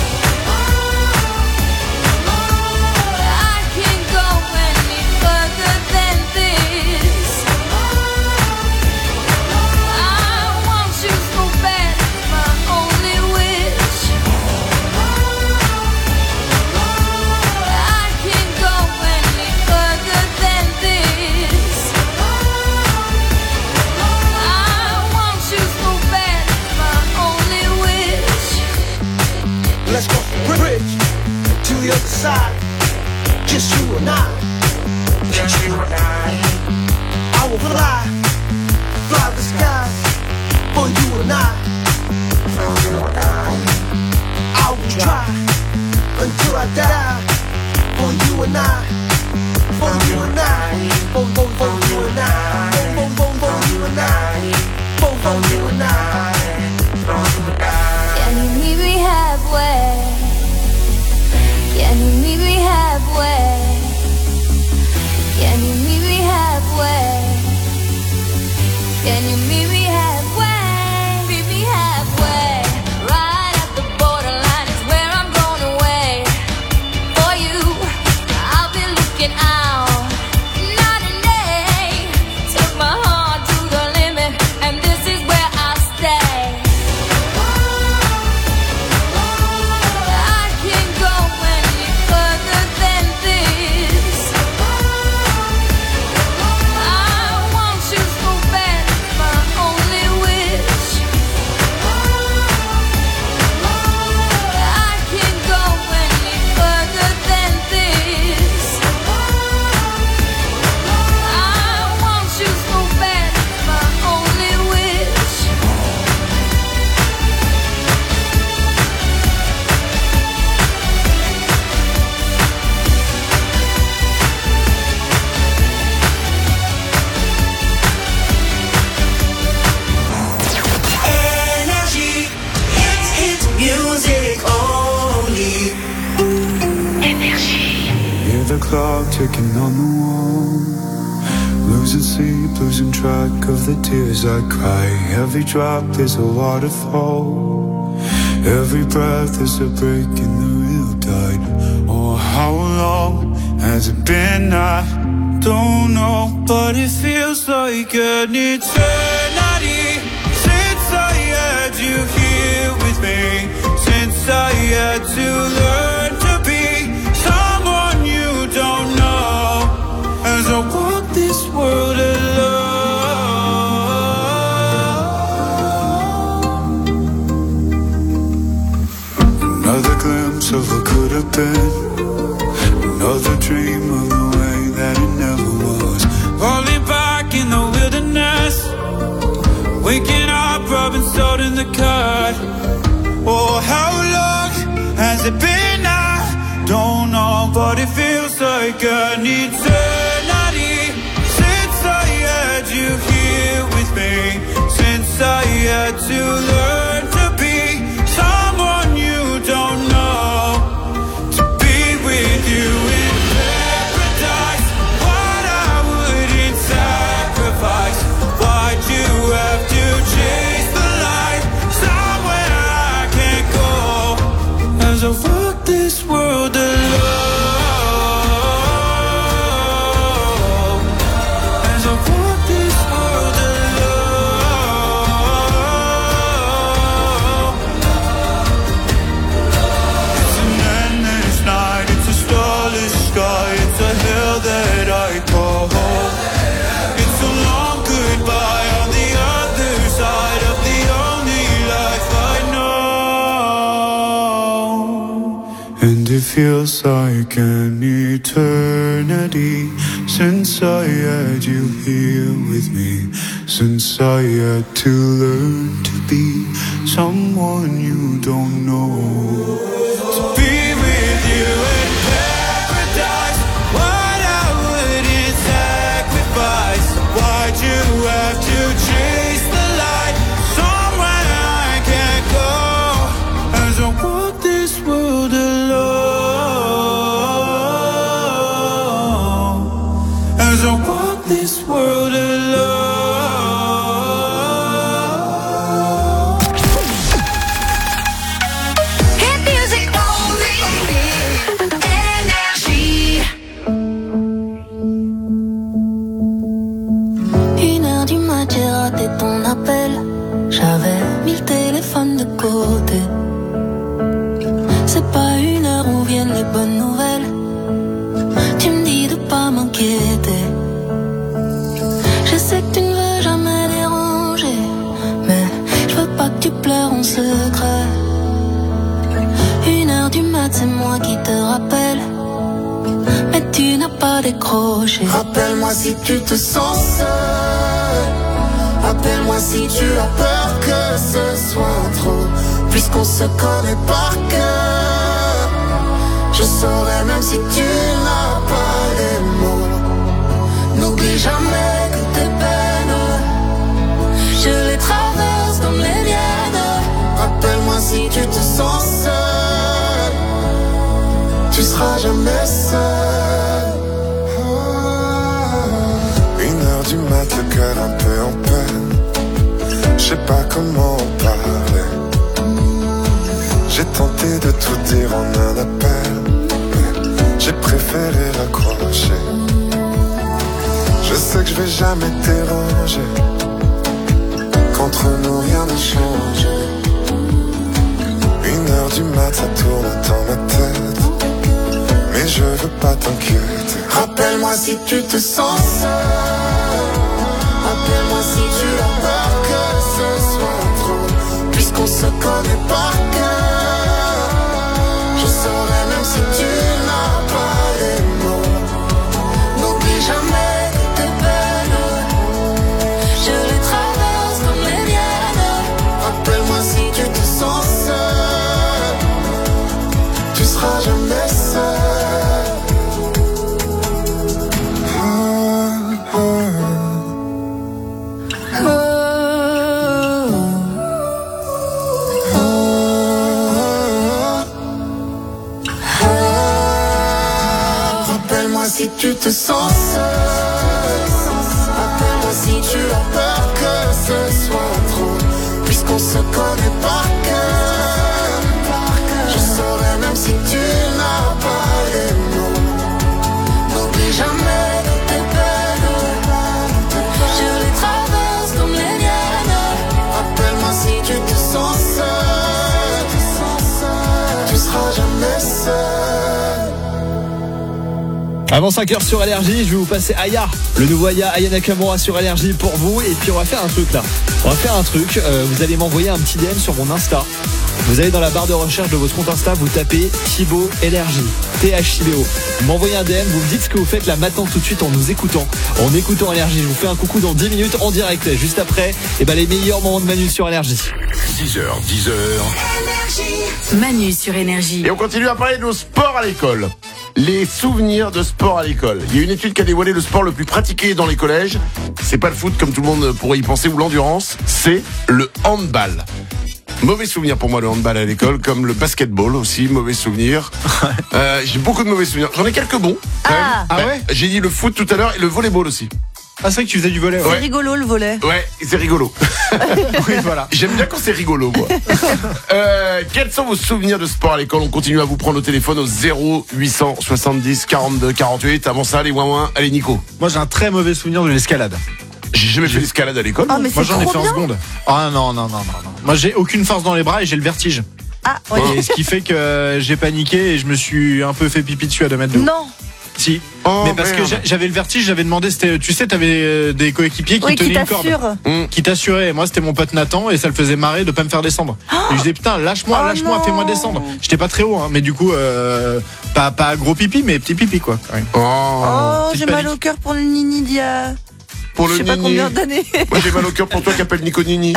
I can't go any further than this. I want you so bad, my only wish. I can't go any further than this. I want you so bad, my only wish. Let's go bridge to the other side. Just you and I. Just you and I. I will fly, fly the sky for you and I. For you and I. I will try until I die for you and I. For you and I. For, for, for you and I. For, for, for, for you and I. For, for you and I. For you and I. Can you meet me halfway? Can you meet me halfway? Can you meet me halfway? Can you meet me halfway? Meet me halfway. Right at the borderline is where I'm going away. For you, I'll be looking out night and day. Took my heart to the limit, and this is where I'll stay. I can't go any further than this. I want you so bad, my only wish. I can't go any further than this. I want you so bad, my only wish. Energy, hit, hit music only. Energy. Hear the clock ticking on the wall. Losing sleep, losing track of the tears I cry. Every drop is a waterfall. Every breath is a break in the real tide. Oh, how long has it been? I don't know, but it feels like an eternity since I had you here with me. Since I had to learn to be someone you don't know. As I walk this world alone. Another glimpse of what could have been. Another dream of the way that it never was. Falling back in the wilderness. Waking up, rubbing salt in the cut. Oh, how long has it been? I don't know, but it feels like an eternity since I had you here with me. Since I had to learn to be someone you don't know. To be with you in paradise. What I wouldn't sacrifice. Why'd you have to chase the light somewhere I can't go? As I walk this world alone. As I walk this world alone. It's an endless night, it's a starless sky, it's a hill that I call home. It's a long goodbye on the other side of the only life I know. And it feels like an eternity since I had you here with me. Since I had to learn to be someone you don't know. To be with you in paradise. What I wouldn't 'cause I walk this world alone. Hit music only. Énergie. Une heure du mat, j'ai raté ton appel. J'avais mis le téléphone de côté. C'est pas une heure où viennent les bonnes nouvelles. Tu me dis de pas m'inquiéter. Je sais que tu ne veux jamais déranger, mais je veux pas que tu pleures en secret. Une heure du mat, c'est moi qui te rappelle, mais tu n'as pas décroché. Rappelle-moi si tu te sens seul. Appelle-moi si tu as peur que ce soit trop. Puisqu'on se connaît par cœur, je saurais même si tu n'as pas les mots. N'oublie jamais que tes peines, je les traverse comme les miennes. Rappelle-moi si tu te sens seul, tu seras jamais seul. Une heure du mat, le cœur un peu en peine. Je sais pas comment en parler. J'ai tenté de tout dire en un appel, mais j'ai préféré raccrocher. Je sais que je vais jamais te déranger, qu'entre nous rien ne change. Une heure du mat, ça tourne dans ma tête, mais je veux pas t'inquiéter. Rappelle-moi si tu te sens seul. Appelle-moi si tu as peur que ce soit trop. Puisqu'on se connaît par cœur, je saurais même si tu n'as pas les mots. N'oublie jamais que tes peines, je les traverse comme les miennes. Rappelle-moi si tu te sens seul, tu seras jamais seul. Si tu te sens seul, appelle-moi si tu as peur que ce soit trop. Puisqu'on se connaît par cœur, je saurais même si tu n'as pas les mots. N'oublie jamais que tes peines, je les traverse comme les miennes. Rappelle-moi si tu te sens seul, tu seras jamais seul. Avant cinq heures sur Énergie, je vais vous passer Aya, le nouveau Aya, Aya Nakamura sur Énergie pour vous. Et puis on va faire un truc là. On va faire un truc. Euh, vous allez m'envoyer un petit D M sur mon Insta. Vous allez dans la barre de recherche de votre compte Insta, vous tapez Thibaut Énergie, T H I B O. Vous m'envoyez un D M, vous me dites ce que vous faites là maintenant tout de suite en nous écoutant. En écoutant Énergie, je vous fais un coucou dans dix minutes en direct. Juste après, et ben les meilleurs moments de Manu sur Énergie. six heures, dix heures. Manu sur Énergie. Et on continue à parler de nos sports à l'école. Les souvenirs de sport à l'école. Il y a une étude qui a dévoilé le sport le plus pratiqué dans les collèges. C'est pas le foot comme tout le monde pourrait y penser ou l'endurance, c'est le handball. Mauvais souvenir pour moi le handball à l'école, comme le basketball aussi, mauvais souvenir. Euh, j'ai beaucoup de mauvais souvenirs. J'en ai quelques bons. Quand même. Ah. Ah ouais. J'ai dit le foot tout à l'heure et le volleyball aussi. Ah, c'est vrai que tu faisais du volley. C'est Ouais. rigolo le volet. Ouais, c'est rigolo. Oui, voilà. J'aime bien quand c'est rigolo, moi. euh, quels sont vos souvenirs de sport à l'école? On continue à vous prendre au téléphone au zéro huit cent soixante-dix quarante-deux quarante-huit. Avant ça, les moins moins. Allez, Nico. Moi, j'ai un très mauvais souvenir de l'escalade. J'ai jamais fait l'escalade à l'école. Ah, mais Moi, c'est j'en ai trop fait en bien. seconde. Ah non, non, non, non, non. Moi, j'ai aucune force dans les bras et j'ai le vertige. Ah, ouais. Et ce qui fait que j'ai paniqué et je me suis un peu fait pipi dessus à deux mètres de haut. Non. Si. Oh, mais parce merde. que j'a- j'avais le vertige, j'avais demandé, c'était, tu sais, t'avais euh, des coéquipiers qui Oui, qui tenaient une corde. t'assure. Mmh. Qui t'assuraient. Moi, c'était mon pote Nathan et ça le faisait marrer de pas me faire descendre. Et je disais, putain, lâche-moi, Oh lâche-moi, non. fais-moi descendre. J'étais pas très haut, hein, mais du coup, euh, pas, pas gros pipi, mais petit pipi, quoi. Ouais. Oh. Oh, petite j'ai mal panique. au cœur pour le Nini d'il y a. Pour Je le sais pas Nini. combien d'années. Moi, j'ai mal au cœur pour toi qui appelle Nico Nini.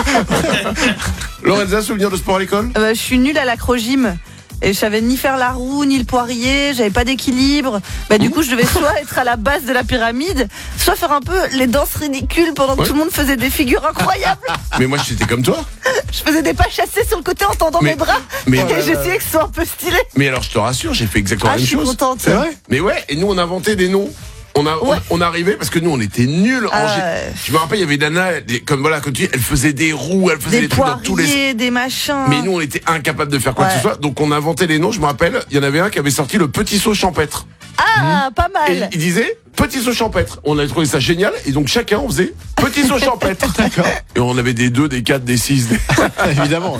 Lorenza, souvenir de sport à l'école? Euh, je suis nulle à l'acrogym. Et je savais ni faire la roue, ni le poirier, j'avais pas d'équilibre. Bah, du coup, je devais soit être à la base de la pyramide, soit faire un peu les danses ridicules pendant que Ouais. tout le monde faisait des figures incroyables. Mais moi, j'étais comme toi. Je faisais des pas chassés sur le côté en tendant Mais- mes bras. mais- et j'essayais que ce soit un peu stylé. Mais alors, je te rassure, j'ai fait exactement Ah, la je même suis chose. contente. C'est vrai? Mais ouais, et nous, on inventait des noms. On a, ouais. on, on arrivait parce que nous on était nuls. Euh... En... Je me rappelle, il y avait Dana, des, comme voilà, comme tu dis, elle faisait des roues, elle faisait des, des trucs dans tous les, des machins. Mais nous on était incapables de faire quoi ouais. que ce soit. Donc on a inventé les noms. Je me rappelle, il y en avait un qui avait sorti le petit saut champêtre. Ah, mmh. pas mal. Et il disait petit saut champêtre. On avait trouvé ça génial et donc chacun on faisait petit saut champêtre. D'accord. Et on avait des deux, des quatre, des six. Des... Évidemment.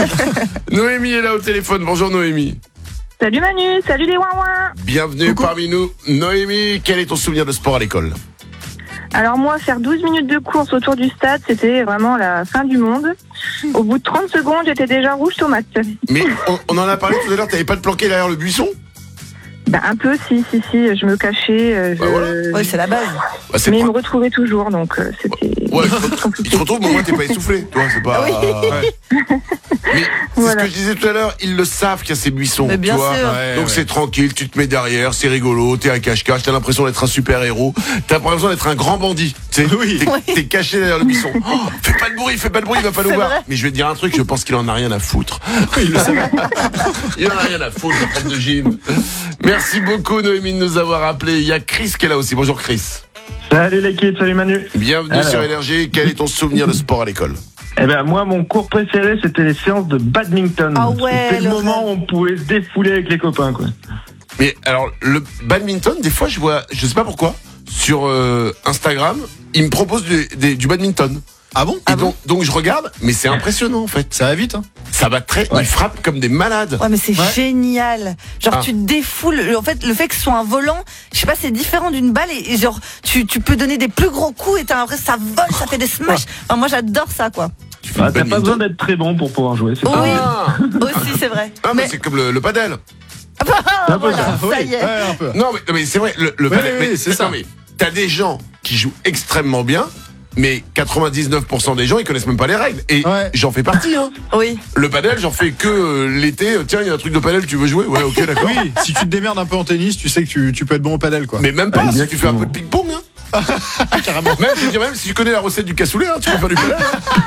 Noémie est là au téléphone. Bonjour Noémie. Salut Manu, salut les ouin-ouin. Bienvenue Coucou. Parmi nous. Noémie, quel est ton souvenir de sport à l'école? Alors moi, faire douze minutes de course autour du stade, c'était vraiment la fin du monde. Au bout de trente secondes, j'étais déjà rouge tomate. Mais on, on en a parlé tout à l'heure, t'avais pas de planqué derrière le buisson? Bah un peu, si, si, si, je me cachais. Euh, je... Bah voilà. Ouais, c'est la base. Bah, c'est mais pas... ils me retrouvaient toujours, donc euh, c'était... Ouais, ils te retrouvent, mais au moins t'es pas essoufflé. Tu vois, c'est pas... Oui. Ouais. Mais c'est voilà. Ce que je disais tout à l'heure, ils le savent qu'il y a ces buissons. Mais bien tu vois. sûr. Ouais, donc ouais. C'est tranquille, tu te mets derrière, c'est rigolo, t'es un cache-cache, t'as l'impression d'être un super-héros, t'as l'impression d'être un grand bandit. Tu sais, oui. T'es, oui. t'es caché derrière le buisson. Oh, fais pas de bruit, fais pas de bruit, il va pas nous voir. Mais je vais te dire un truc, je pense qu'il en a rien à foutre. Il le savait. Il en a rien à foutre, le prof de gym. Merci beaucoup, Noémie, de nous avoir appelé. Il y a Chris qui est là aussi. Bonjour Chris. Salut l'équipe, salut Manu. Bienvenue Alors. sur Énergie. Quel est ton souvenir de sport à l'école? Eh ben moi, mon cours préféré, c'était les séances de badminton. Ah ouais, c'était le, le moment où on pouvait se défouler avec les copains, quoi. Mais alors, le badminton, des fois, je vois, je sais pas pourquoi, sur euh, Instagram, ils me proposent du, des, du badminton. Ah bon? Et ah donc, bon donc je regarde, mais c'est impressionnant en fait. Ça va vite, hein. Ça va très. Ouais. Ils frappent comme des malades. Ouais, mais c'est ouais. génial. Genre ah. tu te défoules. En fait, le fait que ce soit un volant, je sais pas, c'est différent d'une balle et, et genre tu tu peux donner des plus gros coups et t'as l'impression ça vole, ça fait des smash. Enfin, moi j'adore ça quoi. Ah, t'as pas besoin d'être très bon pour pouvoir jouer. C'est oui, ah. aussi c'est vrai. Ah mais, mais c'est comme le, le padel. Ah, voilà, ça oui. y est. Ouais, un peu. Non mais, mais c'est vrai le, le ouais, padel. Oui, mais, c'est ça. Non mais t'as des gens qui jouent extrêmement bien. Mais quatre-vingt-dix-neuf pour cent des gens, ils connaissent même pas les règles. Et ouais. j'en fais partie, hein. Oui. Le padel, j'en fais que euh, l'été. Tiens, il y a un truc de padel, tu veux jouer? Ouais, ok, d'accord. Oui, si tu te démerdes un peu en tennis, tu sais que tu, tu peux être bon au padel, quoi. Mais même pas, si tu fais un peu de ping-pong, hein. Carrément. Même, je veux dire, même si tu connais la recette du cassoulet, hein, tu peux faire du padel.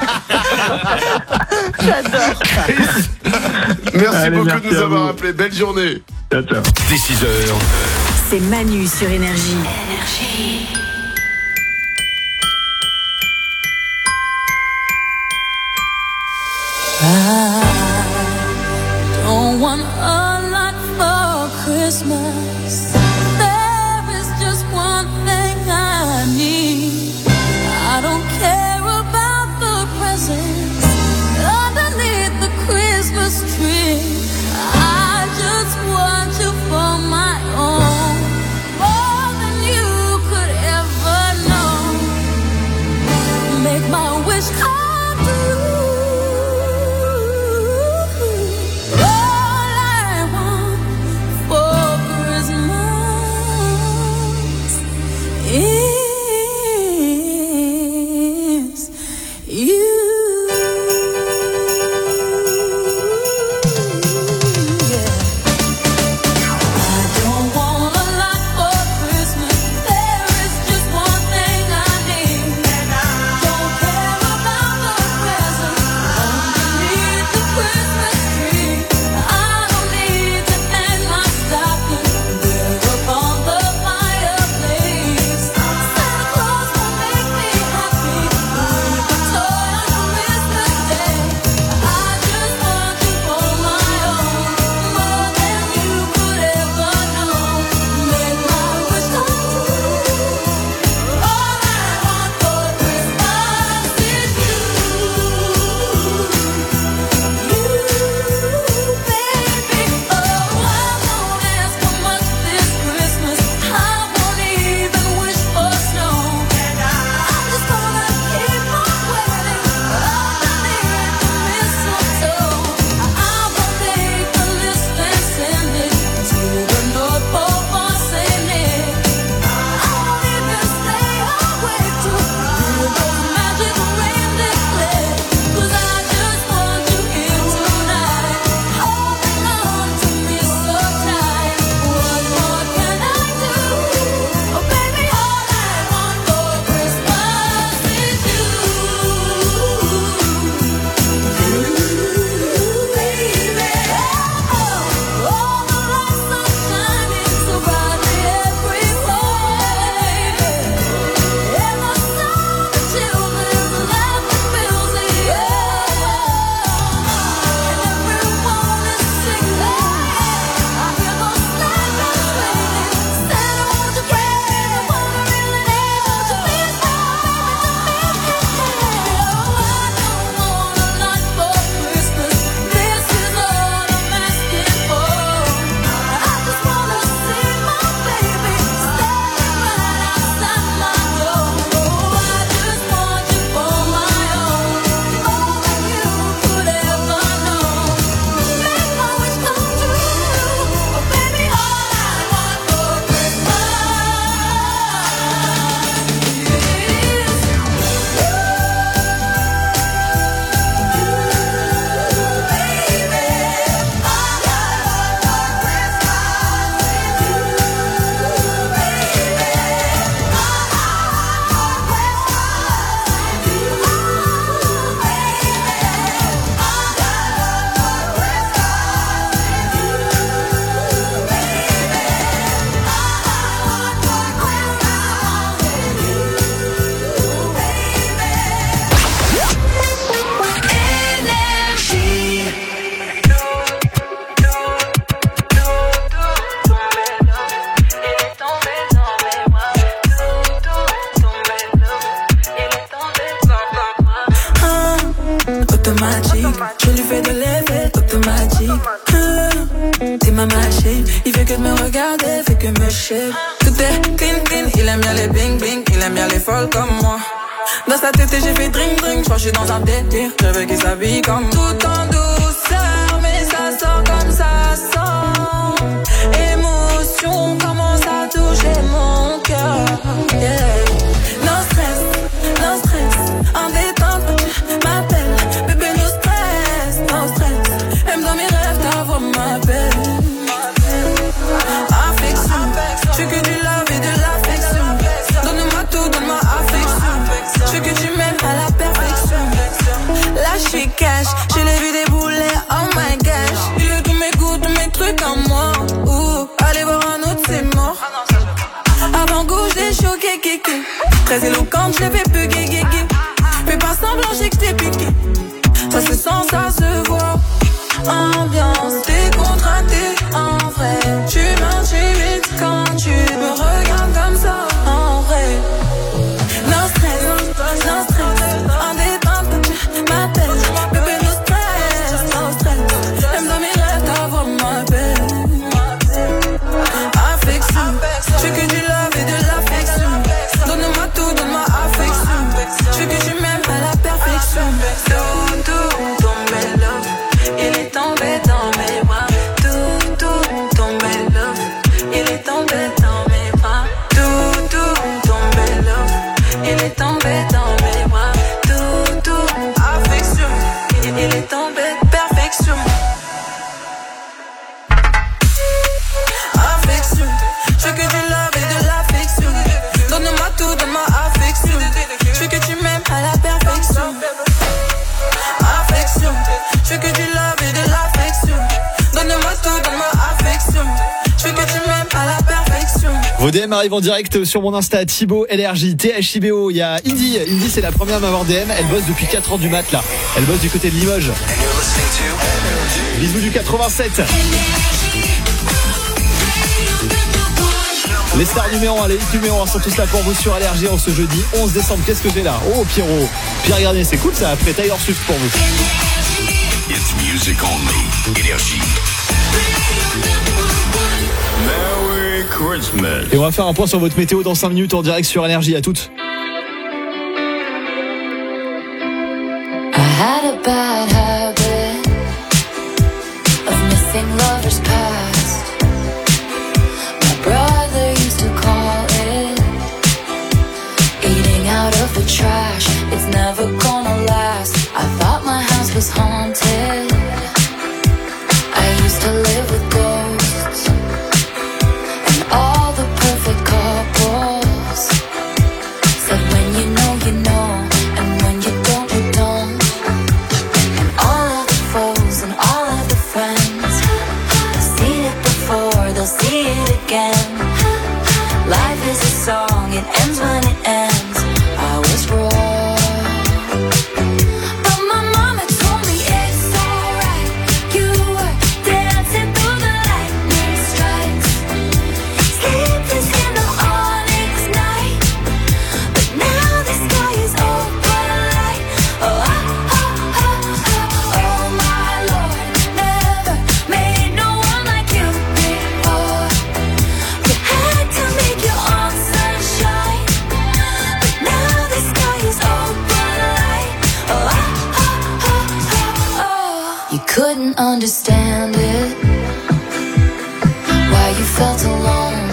Hein. J'adore. Merci Allez, beaucoup merci de nous avoir vous. appelés. Belle journée. Ciao, ciao. Dès six heures. C'est Manu sur Énergie. Énergie. I don't want a lot for Christmas. There is just one thing I need. I don't care about the presents underneath the Christmas tree. I just want you for my own, more than you could ever know. Make my wish come true. All I que de me regarder, fait que me shape. Tout est clean, clean, il aime bien les bling bling, il aime bien les folles comme moi. Dans sa tête j'ai fait drink drink, j'crois que j'suis dans un délire, je veux qu'il s'habille comme tout en douceur, mais ça sort comme ça sent. Émotion commence à toucher mon cœur, yeah. No stress, no stress, en détente quand tu m'appelles, bébé no stress, no stress, même dans mes rêves ta voix m'appelle. Affection, j'veux que du love et de l'affection, donne-moi tout, donne-moi affection, j'veux que tu m'aimes à la perfection. Là j'suis cash, je l'ai vu débouler, oh my gosh, il veut tous mes goûts, tous mes trucs en moi. Ouh, allez voir un autre c'est mort. Avant gauche des choqués, kéké. Très éloquente, je l'ai fait plus gay, gay, gay. Fais pas semblant, j'ai que t'es piqué. Ça se sent, ça se voit. Ambiance décontractée, en vrai. Tu m'intimides quand tu me regardes comme ça, en vrai. No stress, no stress. En détente quand tu m'appelles. Bébé, no stress, no stress. Même dans mes rêves, ta voix m'appelle. Affection, je veux que du love et de l'affection. Donne-moi tout, donne-moi affection. Je veux que tu m'aimes à la perfection. Tout, tout, tombé love, il est tombé dans mes bras. Tout, tout, tombé love, il est tombé dans mes bras. Tout, tout, tombé love, il est tombé dans mes bras. Tout, tout, affection, il est tombé perfection. Affection, je veux que du love et de l'affection. Donne-moi tout, donne-moi affection. Je veux que tu m'aimes à la perfection. Affection, je veux que du love et de l'affection. Donne-moi tout, donne-moi affection. Je veux que tu m'aimes à la perfection. Vos D M arrivent en direct sur mon Insta, Thibaut L R J, T H I B O. Il y a Indy. Indy, c'est la première à m'avoir D M. Elle bosse depuis quatre heures du mat là. Elle bosse du côté de Limoges. Bisous du quatre-vingt-sept. Les stars numéro un, les hits numéro un sont tous là pour vous sur L R J en ce jeudi onze décembre. Qu'est-ce que j'ai là? Oh Pierrot, Pierre Garnier, c'est cool ça, après Taylor Swift pour vous. It's music only. Énergie. Merry Christmas. Et on va faire un point sur votre météo dans cinq minutes en direct sur Énergie. À toutes. I had a bad habit of missing lovers past. My brother used to call it eating out of the trash. It's never gonna last. I thought my house was haunted. I used to live with ghosts and all the perfect couples. Said when you know, you know, and when you don't, you don't. And all of the foes and all of the friends, seen it before, they'll see it again. Life is a song, it ends when it ends. I was wrong, but my mama told me it's alright. You were dancing through the lightning strikes, sleepless in the onyx night. But now the sky is open light. Oh, oh, oh, oh, oh, oh my Lord, never made no one like you before. You had to make your own sunshine, but now the sky is open light. Oh, oh, oh, oh, oh, oh. You couldn't understand it, why you felt alone.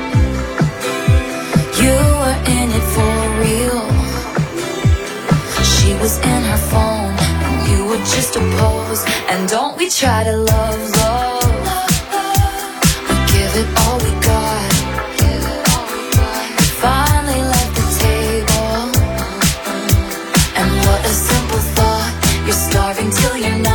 You were in it for real. She was in her phone, and you were just a pose. And don't we try to love, love? We give it all we got. We finally left the table, and what a simple thought. You're starving till you're not.